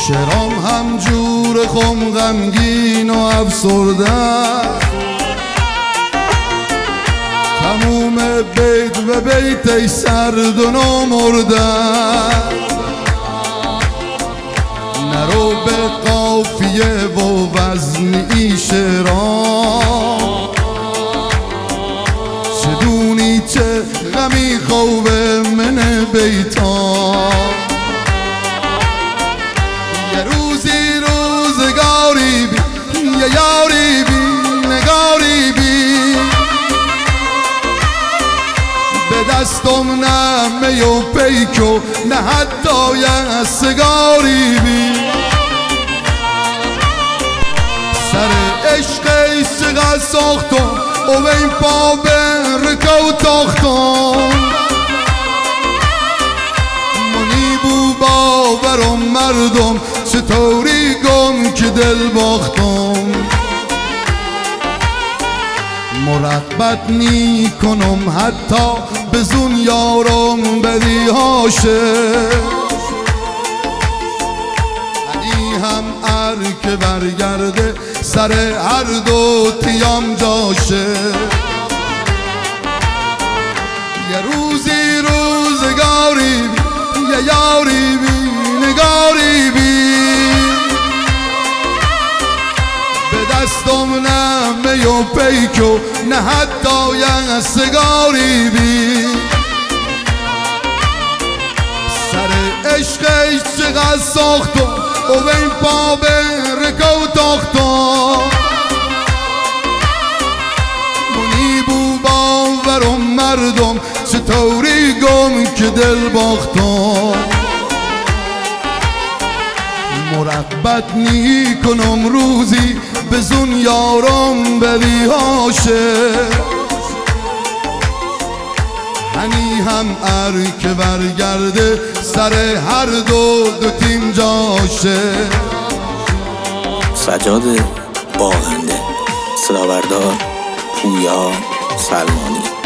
شعرام همجور خم غمگین و افسرده، تموم بیت به بیت سرد و نمرده. نرو به قافیه و وزن ای شعرام، چدونی چه غمی خوب من بیتام. یه روزی روزگاری بی، یه یاری بی نگاری بی، به دستم نه می و پیک و نه حتی یه سگاری بی. سر عشقش چقدر ساختم و این پا برکو تاختم. منی بو باورم مردم چطوری گم که دل باختم. مرقبت نی کنم حتی بزون یارم بدی هاشه. انی هم ار که برگرده سر هر دو تیام جاشه. یه روزی روزگاری بی، یه یاری بی نگاری بی، به دستم نه می و پیک و نه حتی یه سگاری بی. سر عشقش چقدر ساختم و این پا برکو تاختم. منی بو باورم مردم چطوری گم که دل باختم. مرقبت نی کنم روزی بزون یارم بدی هاشه. هنی هم ار که برگرده سر هر دو تیم جاشه. سجاد باغنده، صدابردار پویا سلمانی.